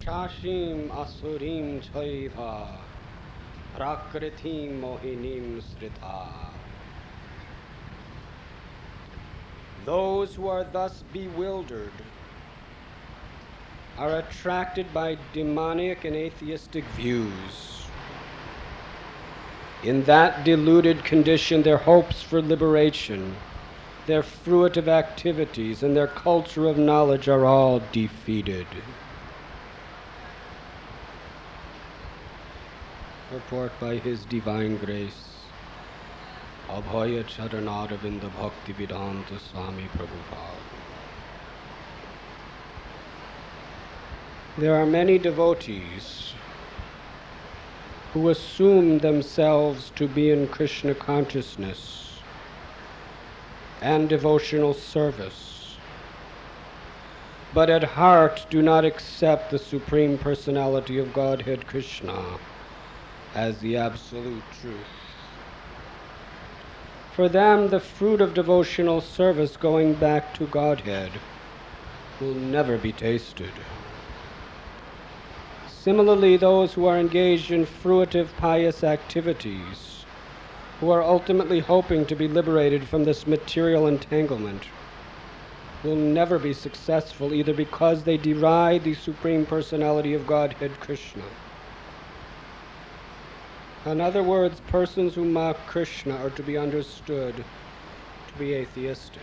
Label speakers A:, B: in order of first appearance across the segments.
A: Rakshashim asurim chaiva prakritim mohinim srita. Those who are thus bewildered are attracted by demonic and atheistic views. In that deluded condition, their hopes for liberation, their fruitive activities, and their culture of knowledge are all defeated. Purport by His Divine Grace, Abhaya Charanaravinda Bhakti Vedanta Swami Prabhupada. There are many devotees who assume themselves to be in Krishna consciousness and devotional service, but at heart do not accept the Supreme Personality of Godhead Krishna as the absolute truth. For them, the fruit of devotional service going back to Godhead will never be tasted. Similarly, those who are engaged in fruitive pious activities, who are ultimately hoping to be liberated from this material entanglement, will never be successful, either because they deride the Supreme Personality of Godhead Krishna. In other words, persons who mock Krishna are to be understood to be atheistic.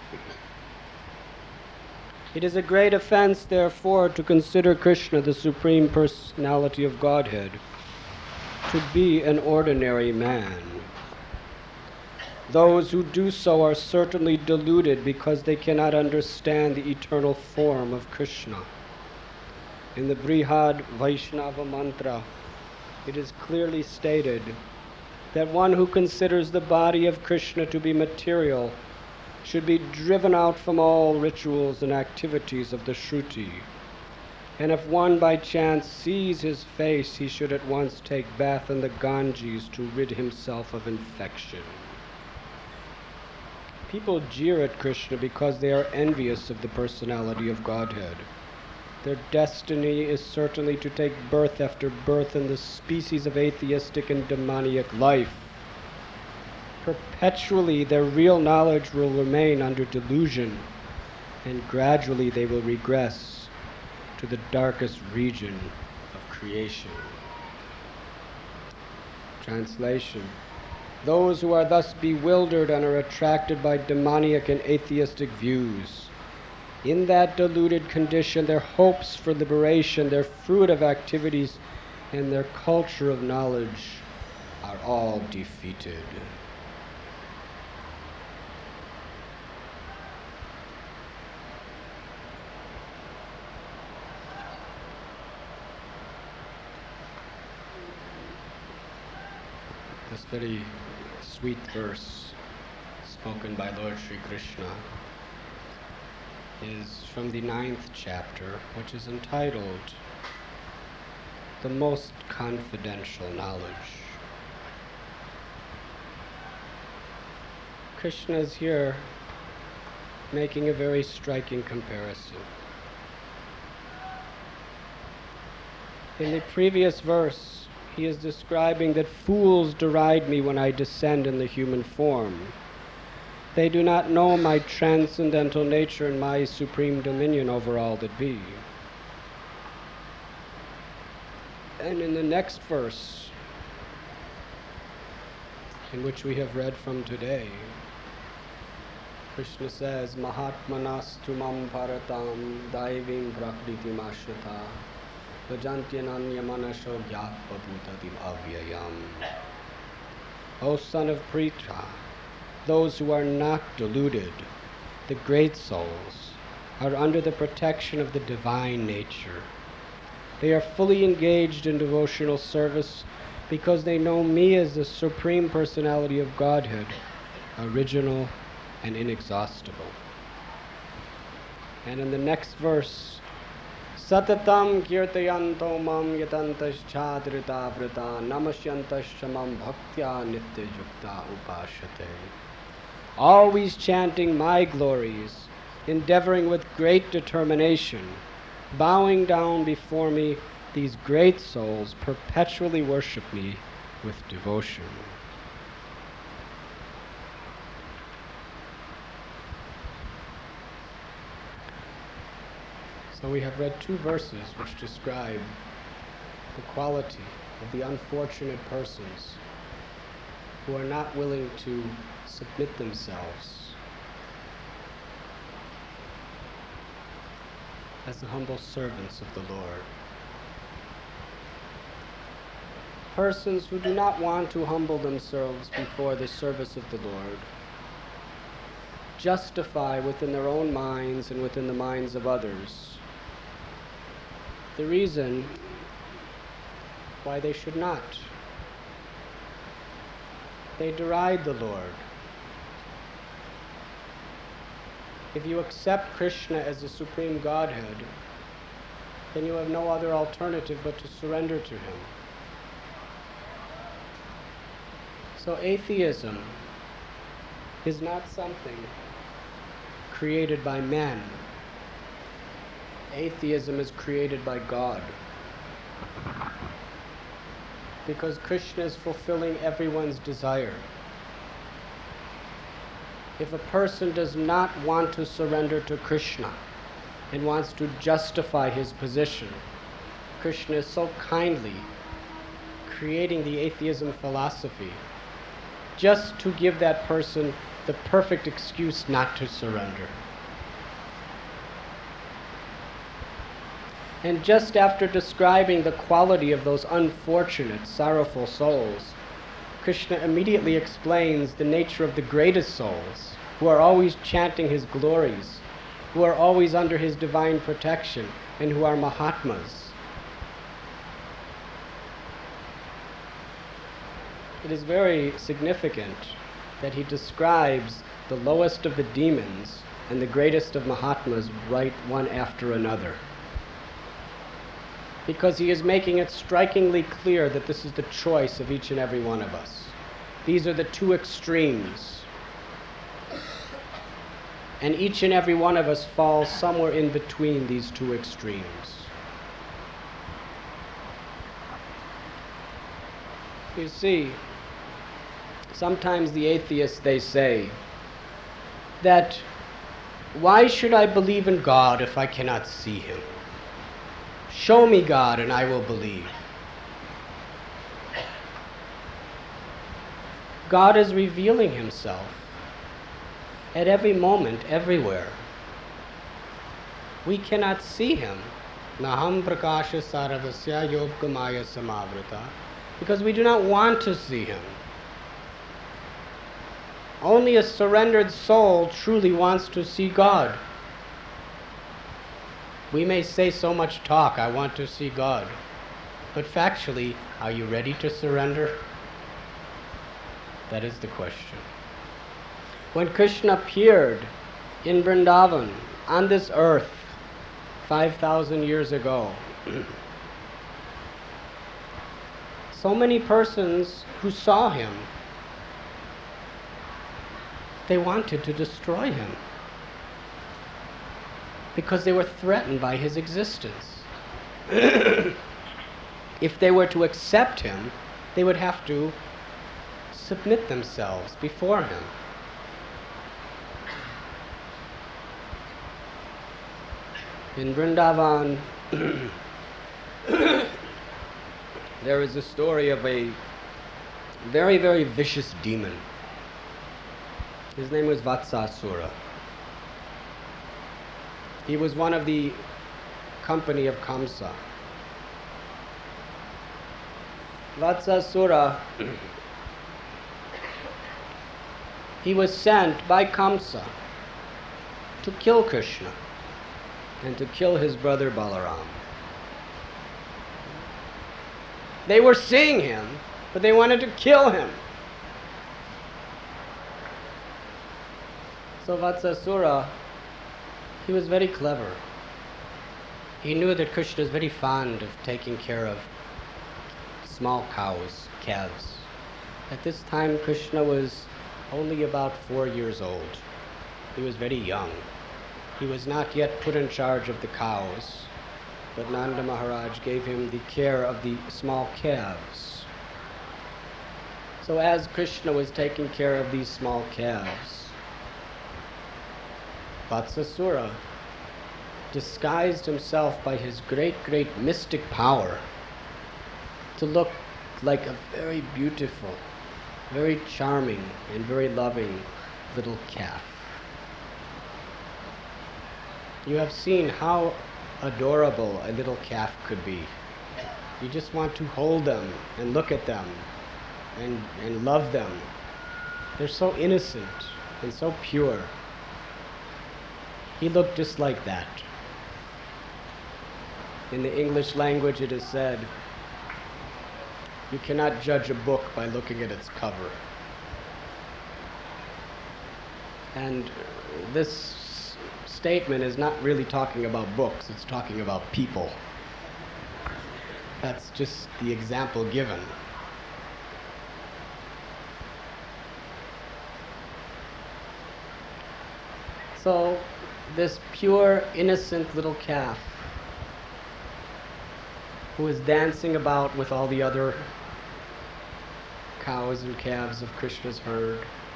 A: It is a great offense, therefore, to consider Krishna, the Supreme Personality of Godhead, to be an ordinary man. Those who do so are certainly deluded because they cannot understand the eternal form of Krishna. In the Brihad Vaishnava Mantra, it is clearly stated that one who considers the body of Krishna to be material should be driven out from all rituals and activities of the Shruti. And if one by chance sees his face, he should at once take bath in the Ganges to rid himself of infection. People jeer at Krishna because they are envious of the personality of Godhead. Their destiny is certainly to take birth after birth in the species of atheistic and demoniac life. Perpetually their real knowledge will remain under delusion, and gradually they will regress to the darkest region of creation. Translation: those who are thus bewildered and are attracted by demoniac and atheistic views, in that deluded condition their hopes for liberation, their fruitive activities, and their culture of knowledge are all defeated. This very sweet verse spoken by Lord Sri Krishna is from the 9th chapter, which is entitled The Most Confidential Knowledge. Krishna is here making a very striking comparison. In the previous verse, he is describing that fools deride me when I descend in the human form. They do not know my transcendental nature and my supreme dominion over all that be. And in the next verse, in which we have read from today, Krishna says, Mahatmanastu mam paratam daivim prakritim ashrita vajantyananya manasho gyatpabhutatim avyayam. O son of Pritha, those who are not deluded, the great souls, are under the protection of the divine nature. They are fully engaged in devotional service because they know me as the Supreme Personality of Godhead, original and inexhaustible. And in the next verse, Satatam kirtayanto mam yatantash chadrita vrita namasyantash mam bhaktya nitya yukta upashate. Always chanting my glories, endeavoring with great determination, Bowing down before me, these great souls perpetually worship me with devotion. So we have read two verses which describe the quality of the unfortunate persons who are not willing to submit themselves as the humble servants of the Lord. Persons who do not want to humble themselves before the service of the Lord justify within their own minds and within the minds of others the reason why they should not. They deride the Lord. If you accept Krishna as the Supreme Godhead, then you have no other alternative but to surrender to Him. So atheism is not something created by men. Atheism is created by God. Because Krishna is fulfilling everyone's desire. If a person does not want to surrender to Krishna and wants to justify his position, Krishna is so kindly creating the atheism philosophy just to give that person the perfect excuse not to surrender. And just after describing the quality of those unfortunate, sorrowful souls, Krishna immediately explains the nature of the greatest souls, who are always chanting His glories, who are always under His divine protection, and who are Mahatmas. It is very significant that He describes the lowest of the demons and the greatest of Mahatmas right one after another, because He is making it strikingly clear that this is the choice of each and every one of us. These are the two extremes. And each and every one of us falls somewhere in between these two extremes. You see, sometimes the atheists, they say that, why should I believe in God if I cannot see Him? Show me God and I will believe. God is revealing Himself at every moment, everywhere. We cannot see Him. Naham prakasha saravasya yogkamaya samavrita, because we do not want to see Him. Only a surrendered soul truly wants to see God. We may say so much talk, I want to see God, but factually, are you ready to surrender? That is the question. When Krishna appeared in Vrindavan, on this earth, 5,000 years ago, so many persons who saw Him, they wanted to destroy Him because they were threatened by His existence. If they were to accept Him, they would have to submit themselves before Him. In Vrindavan, there is a story of a very, very vicious demon. His name was Vatsasura. He was one of the company of Kamsa. Vatsasura, he was sent by Kamsa to kill Krishna and to kill his brother Balaram. They were seeing him, but they wanted to kill him. So Vatsasura, he was very clever. He knew that Krishna is very fond of taking care of small cows, calves. At this time, Krishna was only about 4 years old. He was very young. He was not yet put in charge of the cows. but Nanda Maharaj gave him the care of the small calves. So as Krishna was taking care of these small calves, Vatsasura disguised himself by his great, great mystic power to look like a very beautiful, very charming, and very loving little calf. You have seen how adorable a little calf could be. You just want to hold them and look at them and love them. They're so innocent and so pure. He looked just like that. In the English language it is said, you cannot judge a book by looking at its cover. And this statement is not really talking about books, it's talking about people. That's just the example given. So, this pure, innocent little calf who is dancing about with all the other cows and calves of Krishna's herd,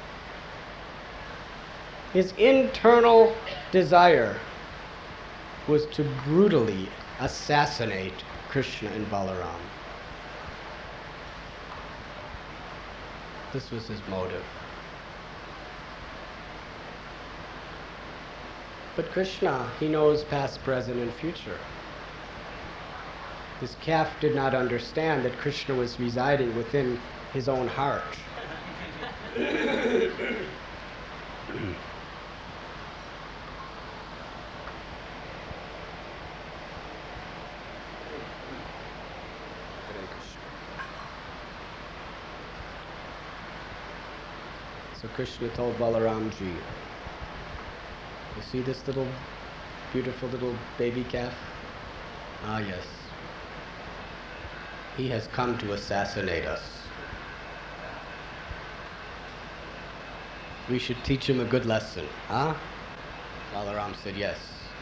A: his internal desire was to brutally assassinate Krishna and Balaram. This was his motive. But Krishna, he knows past, present, and future. This calf did not understand that Krishna was residing within his own heart. So Krishna told Balaramji, you see this little, beautiful little baby calf? Ah, yes. He has come to assassinate us. We should teach him a good lesson, huh? Balaram said, yes.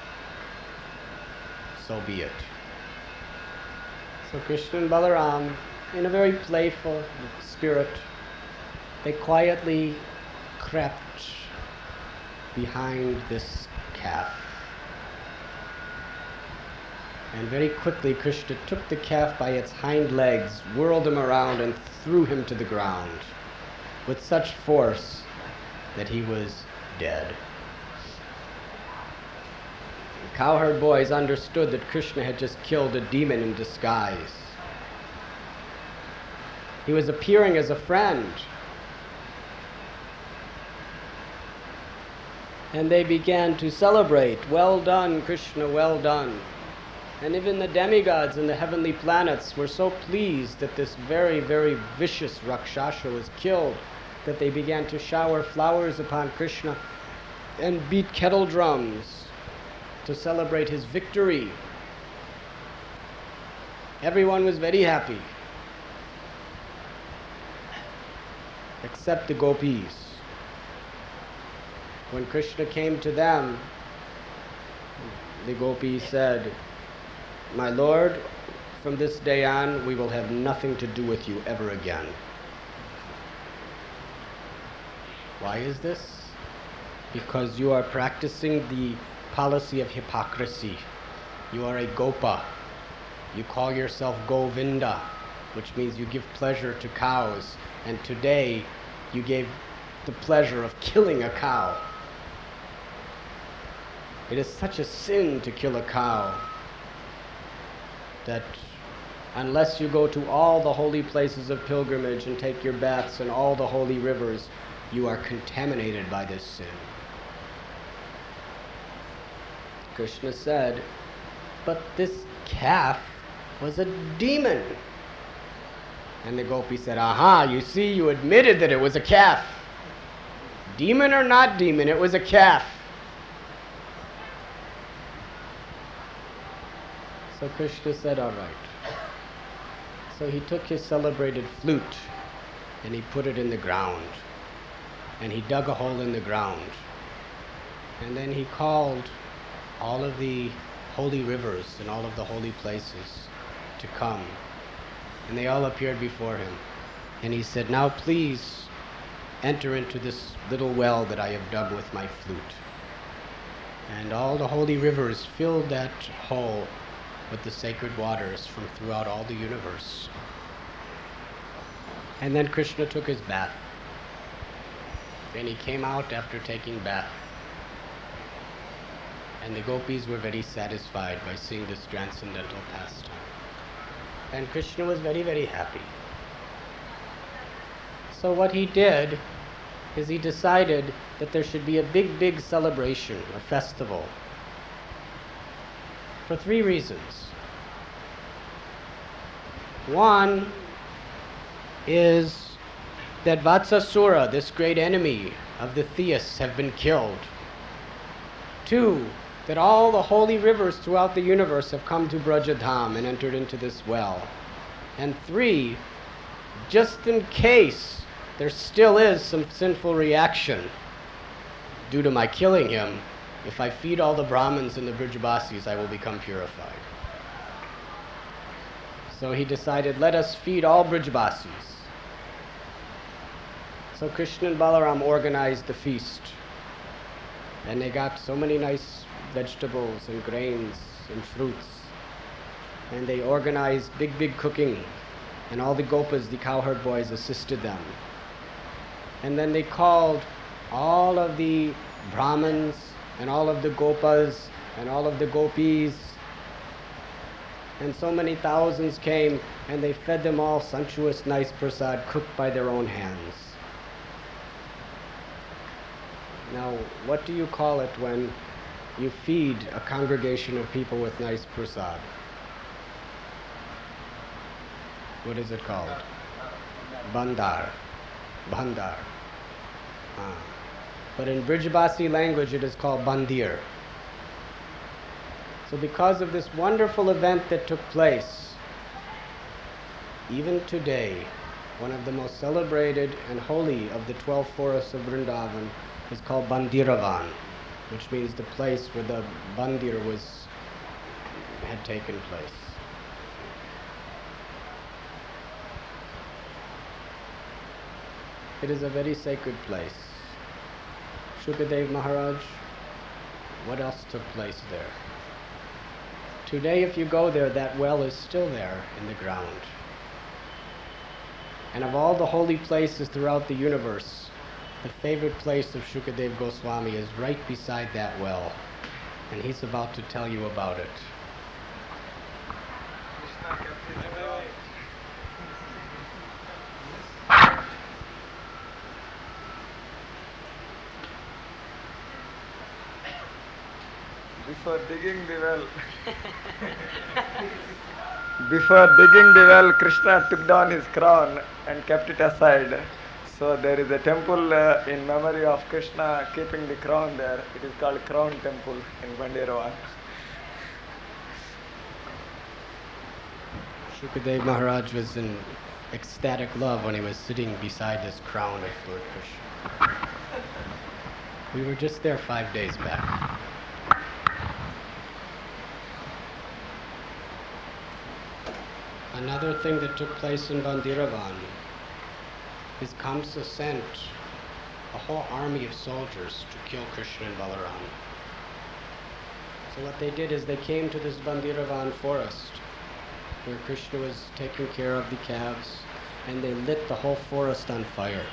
A: So be it. So Krishna and Balaram, in a very playful spirit, they quietly crept behind this calf. And very quickly Krishna took the calf by its hind legs, whirled him around, and threw him to the ground with such force that he was dead. The cowherd boys understood that Krishna had just killed a demon in disguise. He was appearing as a friend. And they began to celebrate, well done, Krishna, well done. And even the demigods in the heavenly planets were so pleased that this very, very vicious Rakshasa was killed that they began to shower flowers upon Krishna and beat kettle drums to celebrate his victory. Everyone was very happy, except the gopis. When Krishna came to them, the gopis said, my Lord, from this day on, we will have nothing to do with you ever again. Why is this? Because you are practicing the policy of hypocrisy. You are a gopa. You call yourself Govinda, which means you give pleasure to cows. And today, you gave the pleasure of killing a cow. It is such a sin to kill a cow that unless you go to all the holy places of pilgrimage and take your baths in all the holy rivers, you are contaminated by this sin. Krishna said, but this calf was a demon. And the gopi said, aha, you see, you admitted that it was a calf. Demon or not demon, it was a calf. So Krishna said, all right. So he took his celebrated flute and he put it in the ground. And he dug a hole in the ground. And then he called all of the holy rivers and all of the holy places to come. And they all appeared before him. And he said, "Now please enter into this little well that I have dug with my flute." And all the holy rivers filled that hole with the sacred waters from throughout all the universe. And then Krishna took his bath. And he came out after taking bath. And the gopis were very satisfied by seeing this transcendental pastime. And Krishna was very, very happy. So what he did is he decided that there should be a big, big celebration, a festival, for 3 reasons. One is that Vatsasura, this great enemy of the theists, have been killed. 2, that all the holy rivers throughout the universe have come to Brajadham and entered into this well. And 3, just in case there still is some sinful reaction due to my killing him, if I feed all the Brahmins and the Vrajavasis, I will become purified. So he decided, let us feed all Vrajavasis. So Krishna and Balaram organized the feast. And they got so many nice vegetables and grains and fruits. And they organized big, big cooking. And all the gopas, the cowherd boys, assisted them. And then they called all of the Brahmins and all of the gopas and all of the gopis. And so many thousands came, and they fed them all sumptuous, nice prasad cooked by their own hands. Now, what do you call it when you feed a congregation of people with nice prasad? What is it called? Bandar. Bandar. But in Brijbasi language it is called bandir. So because of this wonderful event that took place, even today, one of the most celebrated and holy of the 12 forests of Vrindavan is called Bandiravan, which means the place where the bandir had taken place. It is a very sacred place. Shukadev Maharaj, what else took place there? Today, if you go there, that well is still there in the ground. And of all the holy places throughout the universe, the favorite place of Shukadev Goswami is right beside that well. And he's about to tell you about it.
B: Before digging the well, Krishna took down his crown and kept it aside. So there is a temple in memory of Krishna keeping the crown there. It is called Crown Temple in Bandiravan.
A: Shukadev Maharaj was in ecstatic love when he was sitting beside this crown of Lord Krishna. We were just there 5 days back. Another thing that took place in Bandiravan is Kamsa sent a whole army of soldiers to kill Krishna and Balaram. So what they did is they came to this Bandiravan forest where Krishna was taking care of the calves, and they lit the whole forest on fire.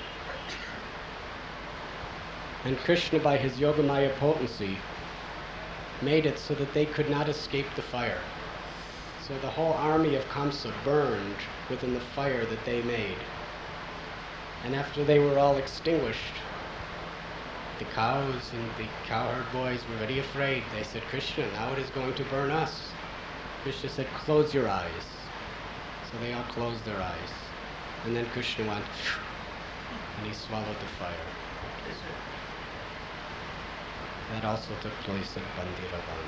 A: And Krishna, by his Yogamaya potency, made it so that they could not escape the fire. So the whole army of Kamsa burned within the fire that they made. And after they were all extinguished, the cows and the cowherd boys were very afraid. They said, Krishna, now it is going to burn us. Krishna said, close your eyes. So they all closed their eyes. And then Krishna went, and he swallowed the fire. That also took place in Bandiravan.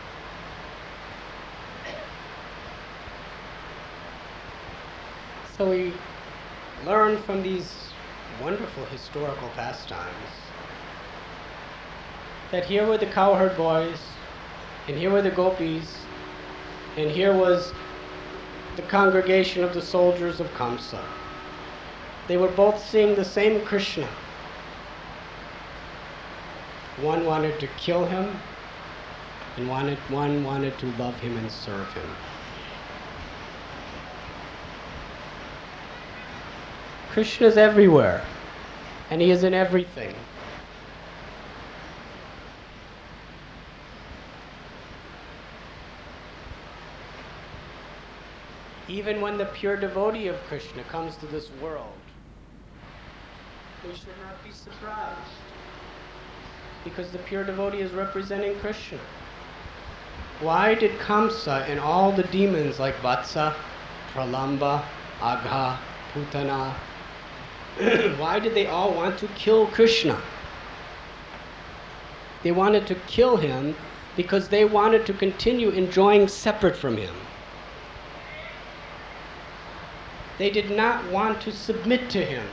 A: So we learn from these wonderful historical pastimes that here were the cowherd boys And here were the gopis, and here was the congregation of the soldiers of Kamsa. They were both seeing the same Krishna. One wanted to kill him, and one wanted to love him and serve him. Krishna is everywhere, and he is in everything. Even when the pure devotee of Krishna comes to this world, we should not be surprised, because the pure devotee is representing Krishna. Why did Kamsa and all the demons like Vatsa, Pralamba, Agha, Putana, why did they all want to kill Krishna? They wanted to kill him because they wanted to continue enjoying separate from him. They did not want to submit to him.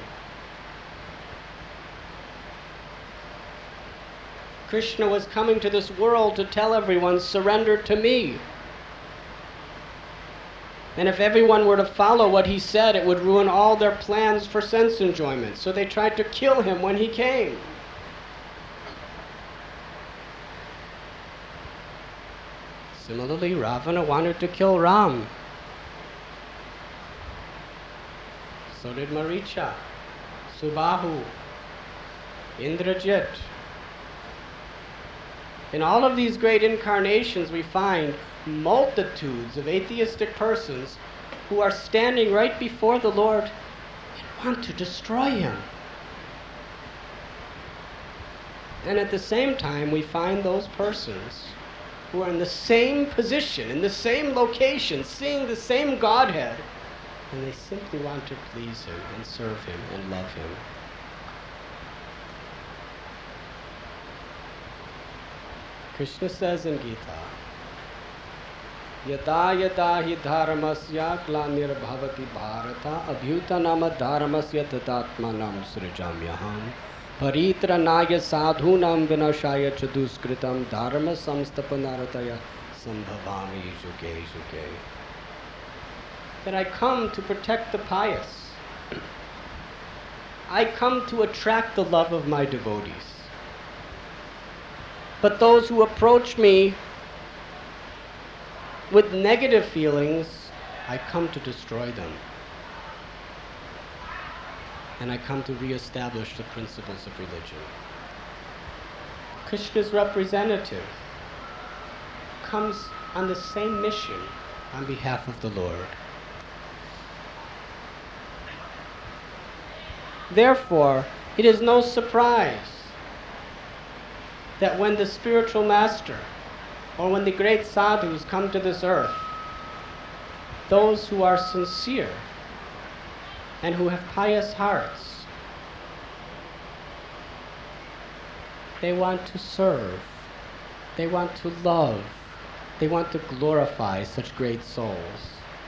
A: Krishna was coming to this world to tell everyone, surrender to me. And if everyone were to follow what he said, it would ruin all their plans for sense enjoyment. So they tried to kill him when he came. Similarly, Ravana wanted to kill Ram. So did Maricha, Subahu, Indrajit. In all of these great incarnations, we find multitudes of atheistic persons who are standing right before the Lord and want to destroy him. And at the same time, we find those persons who are in the same position, in the same location, seeing the same Godhead, and they simply want to please him and serve him and love him. Krishna says in Gita, Yata yata hi dharmasya glanirabhavati bharata abhyutanam dharmasya tatatmanam srijamyaham paritranaya sadhunam vinashaya chaduskritam dharma samstapanarataya sambhavami juge juge. That I come to protect the pious. I come to attract the love of my devotees. But those who approach me with negative feelings, I come to destroy them. And I come to reestablish the principles of religion. Krishna's representative comes on the same mission on behalf of the Lord. Therefore, it is no surprise that when the spiritual master or when the great sadhus come to this earth, those who are sincere and who have pious hearts, they want to serve, they want to love, they want to glorify such great souls.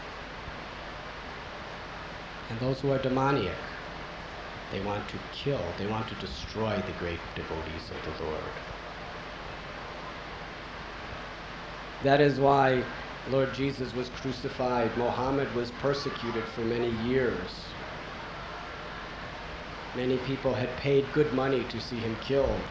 A: And those who are demoniac, they want to kill, they want to destroy the great devotees of the Lord. That is why Lord Jesus was crucified. Muhammad was persecuted for many years. Many people had paid good money to see him killed.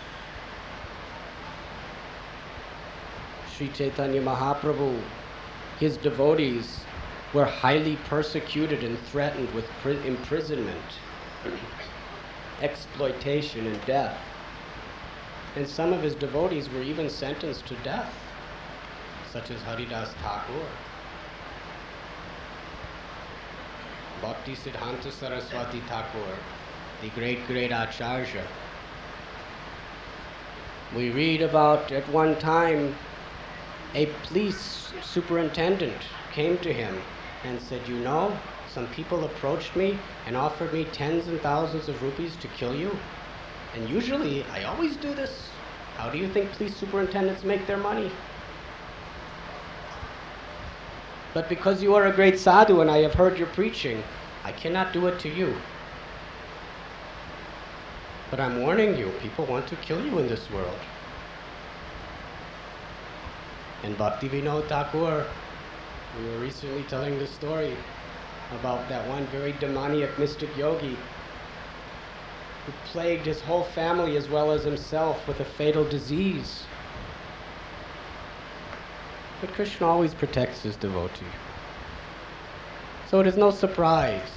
A: Sri Chaitanya Mahaprabhu, his devotees were highly persecuted and threatened with imprisonment, exploitation, and death. And some of his devotees were even sentenced to death, such as Haridas Thakur, Bhakti Siddhanta Saraswati Thakur, the great Acharya. We read about at one time a police superintendent came to him and said, you know, some people approached me and offered me tens and thousands of rupees to kill you. And usually, I always do this. How do you think police superintendents make their money? But because you are a great sadhu and I have heard your preaching, I cannot do it to you. But I'm warning you, people want to kill you in this world. And Bhaktivinoda Thakur, we were recently telling the story about that one very demoniac mystic yogi who plagued his whole family as well as himself with a fatal disease. But Krishna always protects his devotee. So it is no surprise.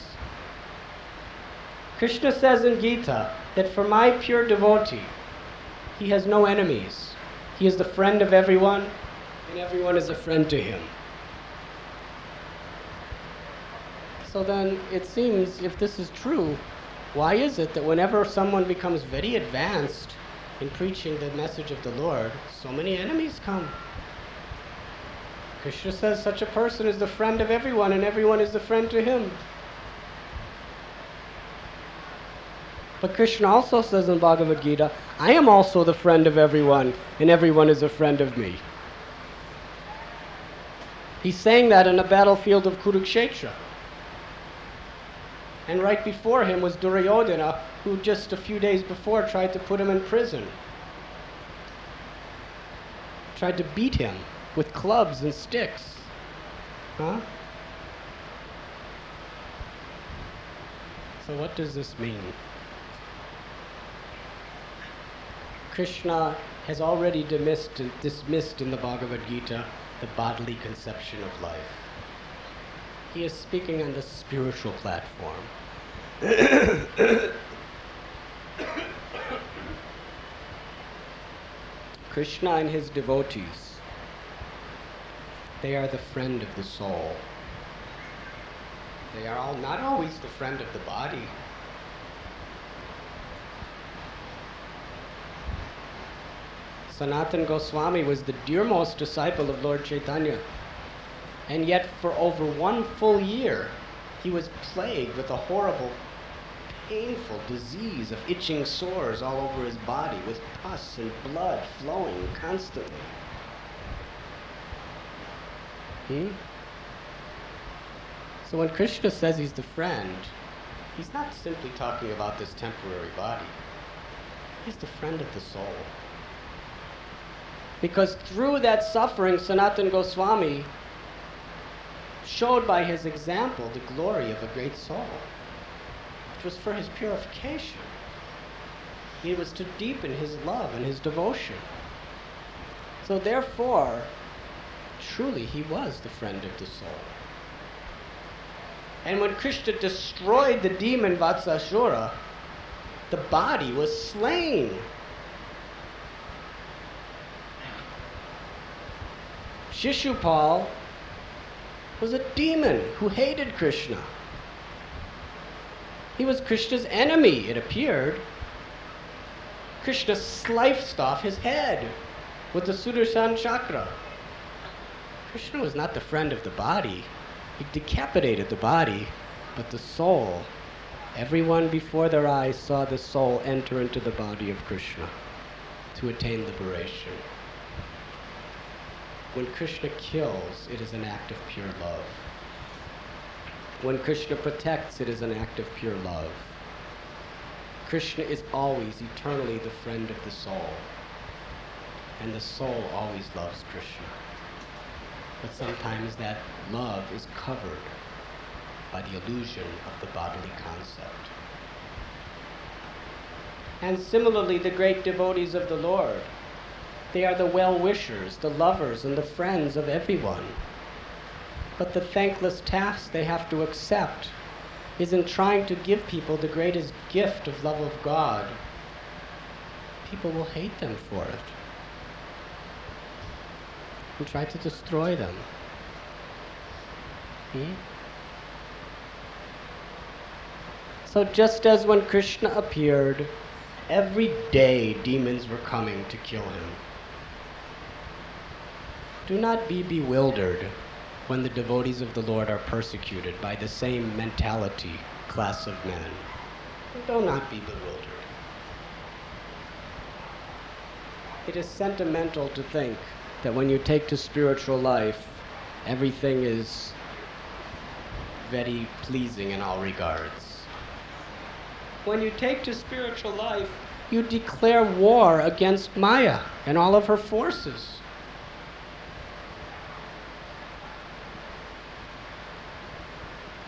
A: Krishna says in Gita that for my pure devotee, he has no enemies. He is the friend of everyone, and everyone is a friend to him. So then it seems, if this is true, why is it that whenever someone becomes very advanced in preaching the message of the Lord, so many enemies come? Krishna says such a person is the friend of everyone and everyone is the friend to him. But Krishna also says in Bhagavad Gita, I am also the friend of everyone and everyone is a friend of me. He's saying that in the battlefield of Kurukshetra. And right before him was Duryodhana, who just a few days before tried to put him in prison. Tried to beat him with clubs and sticks. Huh? So what does this mean? Krishna has already dismissed in the Bhagavad Gita the bodily conception of life. He is speaking on the spiritual platform. Krishna and his devotees, they are the friend of the soul. They are not always the friend of the body. Sanatana Goswami was the dearmost disciple of Lord Chaitanya. And yet for over 1 full year, he was plagued with a horrible, painful disease of itching sores all over his body, with pus and blood flowing constantly. So when Krishna says he's the friend, he's not simply talking about this temporary body. He's the friend of the soul. Because through that suffering, Sanatana Goswami showed by his example the glory of a great soul. It was for his purification. It was to deepen his love and his devotion. So therefore, truly he was the friend of the soul. And when Krishna destroyed the demon Vatsasura, the body was slain. Shishupal was a demon who hated Krishna. He was Krishna's enemy, it appeared. Krishna sliced off his head with the Sudarshan chakra. Krishna was not the friend of the body. He decapitated the body, but the soul, everyone before their eyes saw the soul enter into the body of Krishna to attain liberation. When Krishna kills, it is an act of pure love. When Krishna protects, it is an act of pure love. Krishna is always, eternally the friend of the soul. And the soul always loves Krishna. But sometimes that love is covered by the illusion of the bodily concept. And similarly, the great devotees of the Lord, they are the well-wishers, the lovers, and the friends of everyone. But the thankless task they have to accept is in trying to give people the greatest gift of love of God. People will hate them for it and try to destroy them. So just as when Krishna appeared, every day demons were coming to kill him. Do not be bewildered when the devotees of the Lord are persecuted by the same mentality class of men. Do not be bewildered. It is sentimental to think that when you take to spiritual life, everything is very pleasing in all regards. When you take to spiritual life, you declare war against Maya and all of her forces.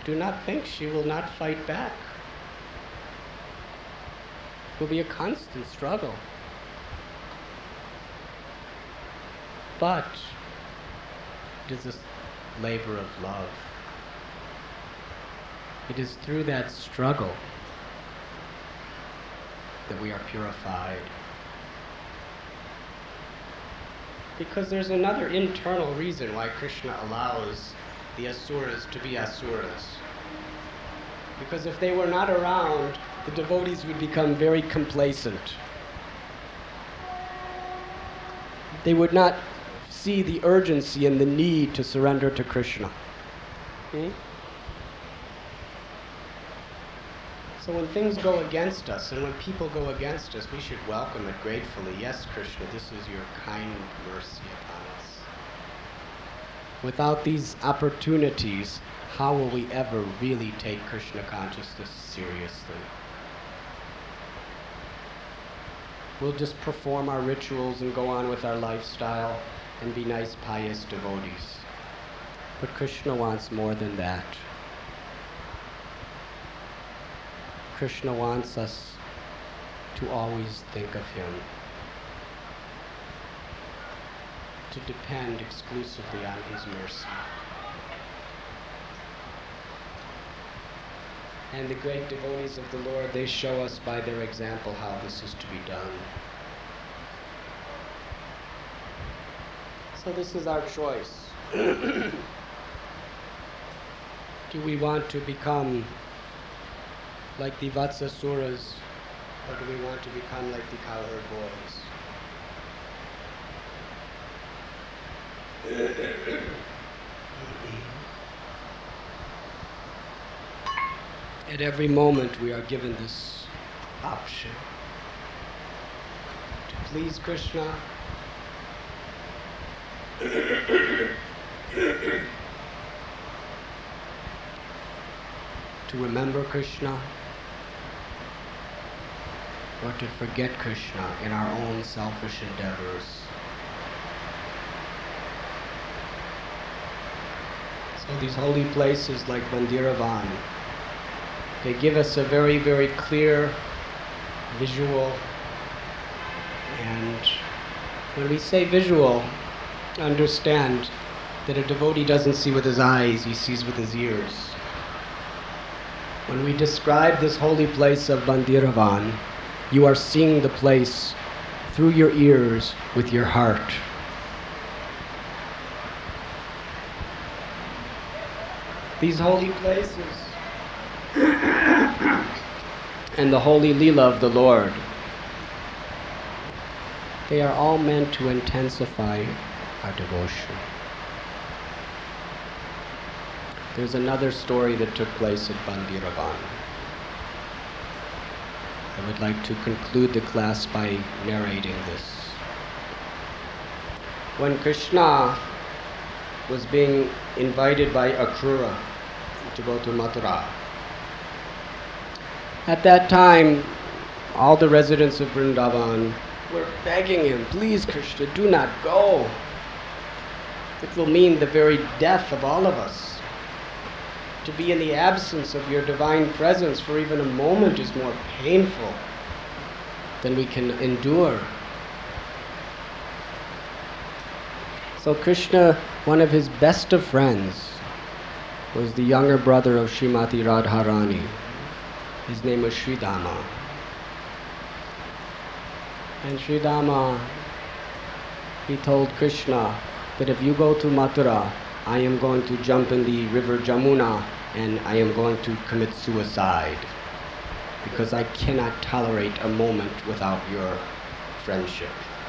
A: do not think she will not fight back. It will be a constant struggle. But it is a labor of love. It is through that struggle that we are purified. Because there's another internal reason why Krishna allows the asuras to be asuras. Because if they were not around, the devotees would become very complacent. They would not see the urgency and the need to surrender to Krishna. So when things go against us, and when people go against us, we should welcome it gratefully. Yes, Krishna, this is your kind mercy upon us. Without these opportunities, how will we ever really take Krishna consciousness seriously? We'll just perform our rituals and go on with our lifestyle and be nice, pious devotees. But Krishna wants more than that. Krishna wants us to always think of him, to depend exclusively on his mercy. And the great devotees of the Lord, they show us by their example how this is to be done. So this is our choice. Do we want to become like the Vatsasuras, or do we want to become like the cowherd boys? At every moment we are given this option to please Krishna, to remember Krishna, or to forget Krishna in our own selfish endeavors. So these holy places like Bandiravan, they give us a very, very clear visual. And when we say visual, understand that a devotee doesn't see with his eyes, he sees with his ears. When we describe this holy place of Bandiravan, you are seeing the place through your ears with your heart. These holy places and the holy Leela of the Lord, they are all meant to intensify our devotion. There's another story that took place at Bandiravan. I would like to conclude the class by narrating this. When Krishna was being invited by Akrura to go to Mathura, at that time, all the residents of Vrindavan were begging him, please Krishna, do not go. It will mean the very death of all of us. To be in the absence of your divine presence for even a moment is more painful than we can endure. So Krishna, one of his best of friends, was the younger brother of Srimati Radharani. His name was Sridhama. And Sridhama, he told Krishna that if you go to Mathura, I am going to jump in the river Jamuna and I am going to commit suicide because I cannot tolerate a moment without your friendship.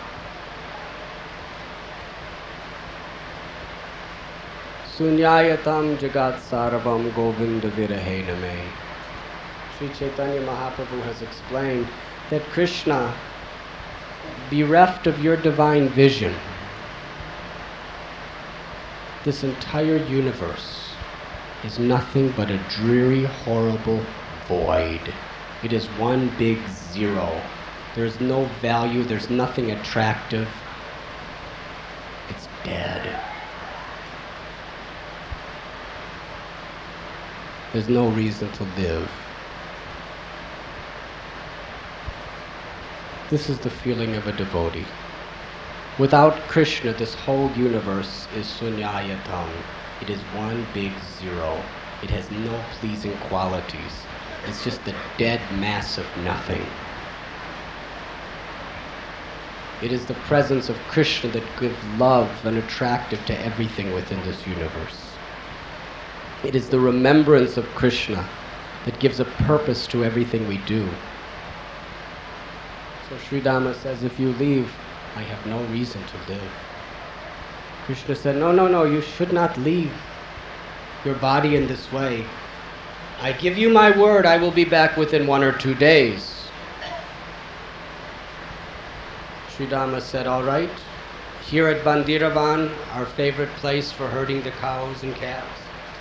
A: Sunyayatam jagat sarvam govinda virahe name. Sri Chaitanya Mahaprabhu has explained that Krishna, bereft of your divine vision, this entire universe is nothing but a dreary, horrible void. It is one big zero. There's no value, there's nothing attractive. It's dead. there's no reason to live. This is the feeling of a devotee. Without Krishna, this whole universe is sunyayatam. It is one big zero. It has no pleasing qualities. It's just the dead mass of nothing. It is the presence of Krishna that gives love and attractive to everything within this universe. It is the remembrance of Krishna that gives a purpose to everything we do. So Sri Dhamma says, if you leave, I have no reason to live. Krishna said, no, you should not leave your body in this way. I give you my word, I will be back within 1 or 2 days. Sri Dhamma said, all right. Here at Bandiravan, our favorite place for herding the cows and calves,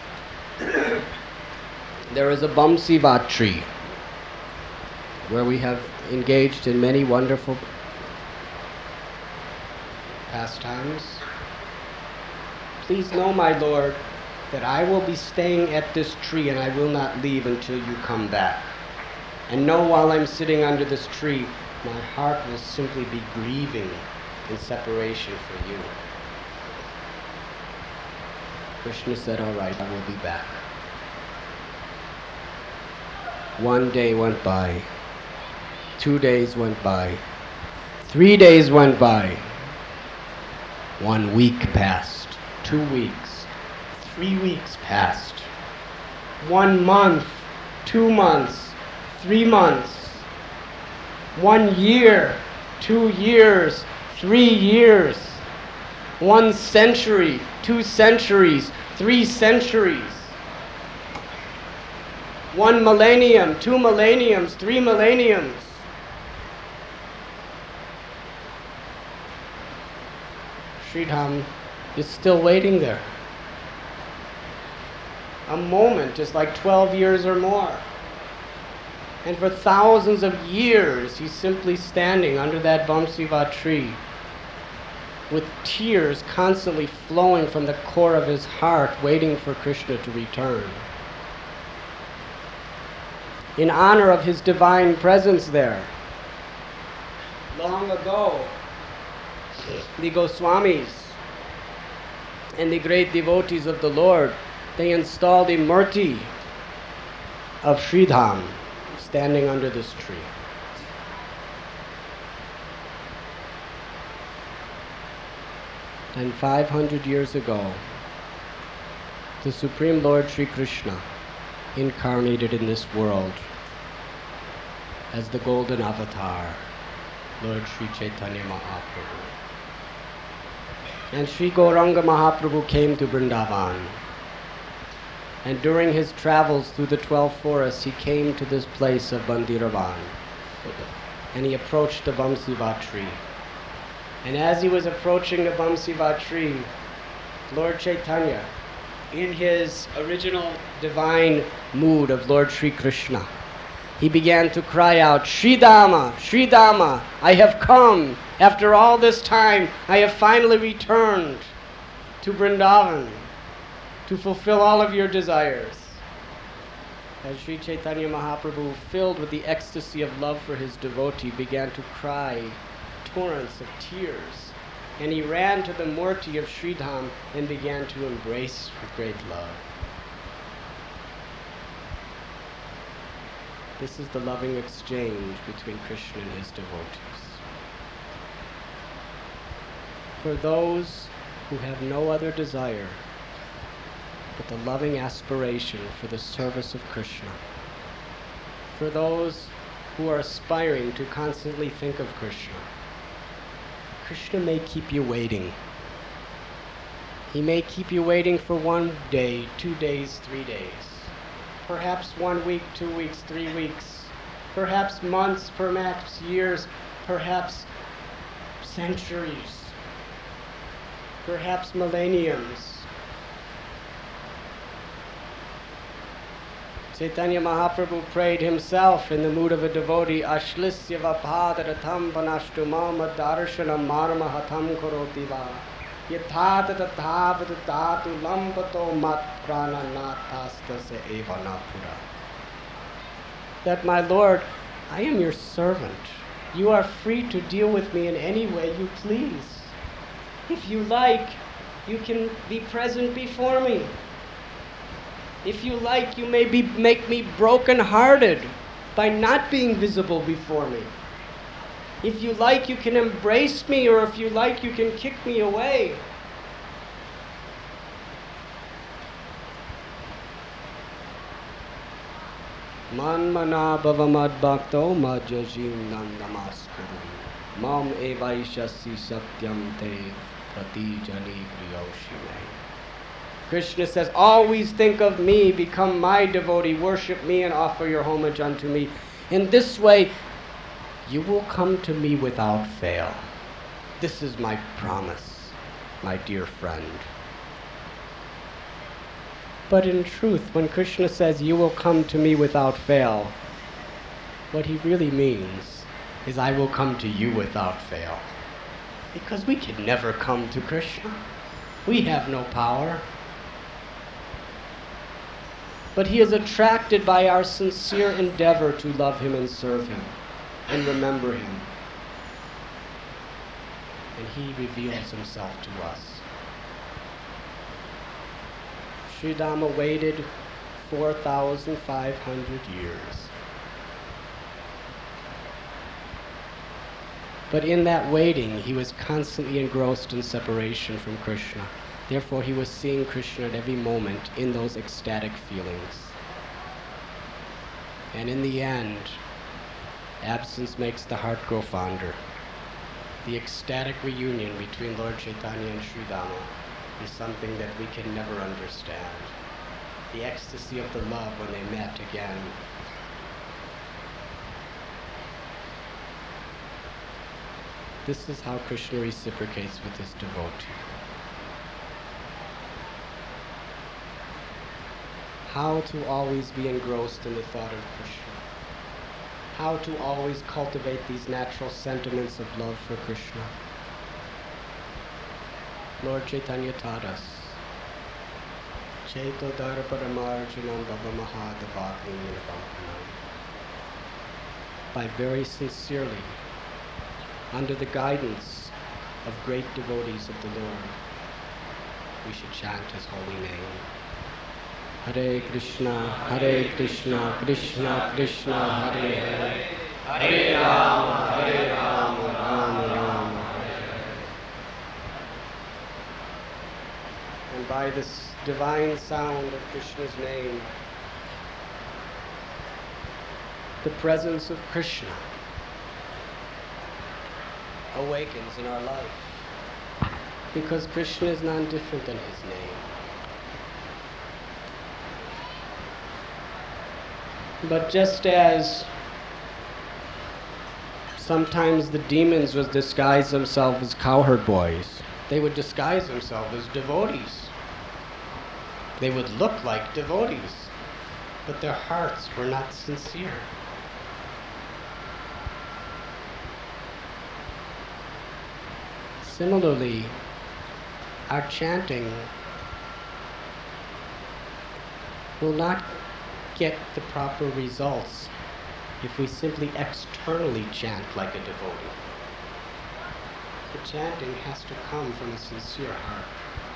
A: there is a Bamsivat tree where we have engaged in many wonderful pastimes. Please know, my Lord, that I will be staying at this tree and I will not leave until you come back. And know while I'm sitting under this tree, my heart will simply be grieving in separation for you. Krishna said, all right, I will be back. 1 day went by. 2 days went by. 3 days went by. 1 week passed. 2 weeks. 3 weeks passed. 1 month. 2 months. 3 months. 1 year. 2 years. 3 years. 1 century. 2 centuries. 3 centuries. 1 millennium. 2 millenniums. 3 millenniums. Sridham is still waiting there. A moment is like 12 years or more. And for thousands of years, he's simply standing under that Bamsivat tree with tears constantly flowing from the core of his heart, waiting for Krishna to return. In honor of his divine presence there, long ago, the Goswamis and the great devotees of the Lord, they installed a murti of Sridham standing under this tree. And 500 years ago, the Supreme Lord Sri Krishna incarnated in this world as the golden avatar, Lord Sri Chaitanya Mahaprabhu. And Sri Gauranga Mahaprabhu came to Vrindavan. And during his travels through the 12 forests, he came to this place of Bandiravan. And he approached the Bamsivat tree. And as he was approaching the Bamsivat tree, Lord Chaitanya, in his original divine mood of Lord Sri Krishna, he began to cry out, Sridhama, Sridhama, I have come. After all this time, I have finally returned to Vrindavan to fulfill all of your desires. As Sri Chaitanya Mahaprabhu, filled with the ecstasy of love for his devotee, began to cry torrents of tears, and he ran to the murti of Sridham and began to embrace with great love. This is the loving exchange between Krishna and his devotees. For those who have no other desire but the loving aspiration for the service of Krishna, for those who are aspiring to constantly think of Krishna, Krishna may keep you waiting. He may keep you waiting for 1 day, 2 days, 3 days. Perhaps 1 week, 2 weeks, 3 weeks. Perhaps months, perhaps years, perhaps centuries. Perhaps millenniums. Chaitanya Mahaprabhu prayed himself in the mood of a devotee, Ashlisya vapadaratham vanashtumam darshanam marma hatam karoti va Yathata tathavata tatu lampato mat prananathastase eva napura. That, my Lord, I am your servant. You are free to deal with me in any way you please. If you like, you can be present before me. If you like, you may make me broken-hearted by not being visible before me. If you like, you can embrace me, or if you like, you can kick me away. Manmana bhavamad bhakto majajim nandamaskuru mam evaishasi satyam te pratijani priyoshime. Krishna says, always think of me, become my devotee, worship me and offer your homage unto me. In this way, you will come to me without fail. This is my promise, my dear friend. But in truth, when Krishna says, you will come to me without fail, what he really means is, I will come to you without fail. Because we can never come to Krishna. We have no power. But he is attracted by our sincere endeavor to love him and serve him and remember him. And he reveals himself to us. Sri Dhamma waited 4,500 years. But in that waiting, he was constantly engrossed in separation from Krishna. Therefore, he was seeing Krishna at every moment in those ecstatic feelings. And in the end, absence makes the heart grow fonder. The ecstatic reunion between Lord Chaitanya and Sri Dhamma is something that we can never understand. The ecstasy of the love when they met again. This is how Krishna reciprocates with his devotee. How to always be engrossed in the thought of Krishna. How to always cultivate these natural sentiments of love for Krishna. Lord Chaitanya taught us, Chaito Dharaparamarjanam Bhavamahadavagni Nirvampanam. By very sincerely, under the guidance of great devotees of the Lord, we should chant his holy name. Hare Krishna, Krishna Krishna, Hare Hare, Hare Rama, Rama Rama, Hare Hare. And by this divine sound of Krishna's name, the presence of Krishna awakens in our life, because Krishna is none different than his name. But just as sometimes the demons would disguise themselves as cowherd boys, they would disguise themselves as devotees. They would look like devotees, but their hearts were not sincere. Similarly, our chanting will not get the proper results if we simply externally chant like a devotee. The chanting has to come from a sincere heart.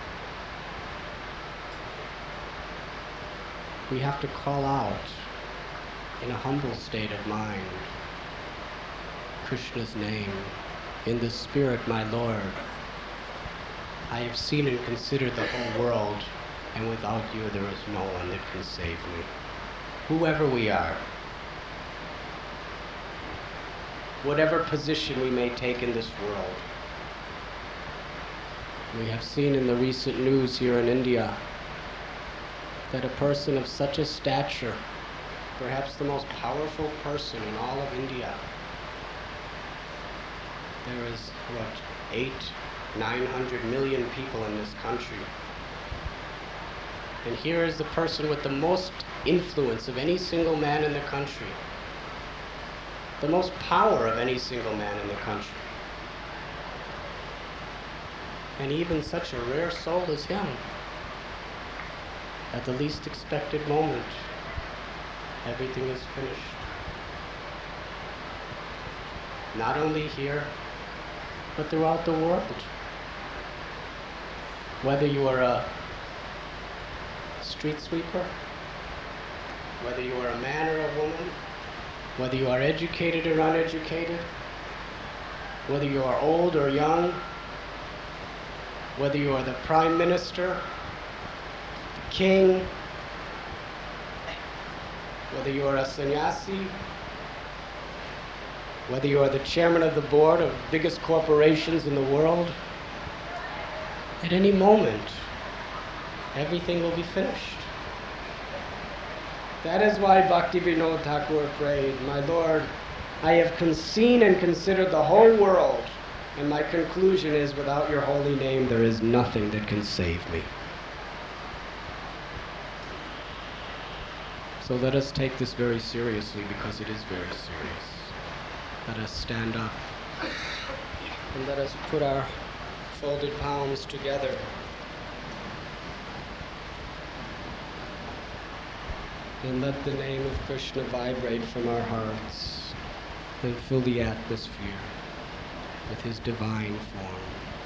A: We have to call out in a humble state of mind Krishna's name. In the spirit, my Lord, I have seen and considered the whole world, and without you there is no one that can save me. Whoever we are, whatever position we may take in this world. We have seen in the recent news here in India that a person of such a stature, perhaps the most powerful person in all of India, there is, 900 million people in this country. And here is the person with the most influence of any single man in the country, the most power of any single man in the country. And even such a rare soul as him, at the least expected moment, everything is finished. Not only here, but throughout the world. Whether you are a street sweeper, whether you are a man or a woman, whether you are educated or uneducated, whether you are old or young, whether you are the prime minister, the king, whether you are a sannyasi, whether you are the chairman of the board of the biggest corporations in the world, at any moment, everything will be finished. That is why Bhaktivinoda Thakur prayed, "My Lord, I have seen and considered the whole world, and my conclusion is, without your holy name, there is nothing that can save me." So let us take this very seriously, because it is very serious. Let us stand up and let us put our folded palms together. And let the name of Krishna vibrate from our hearts and fill the atmosphere with his divine form.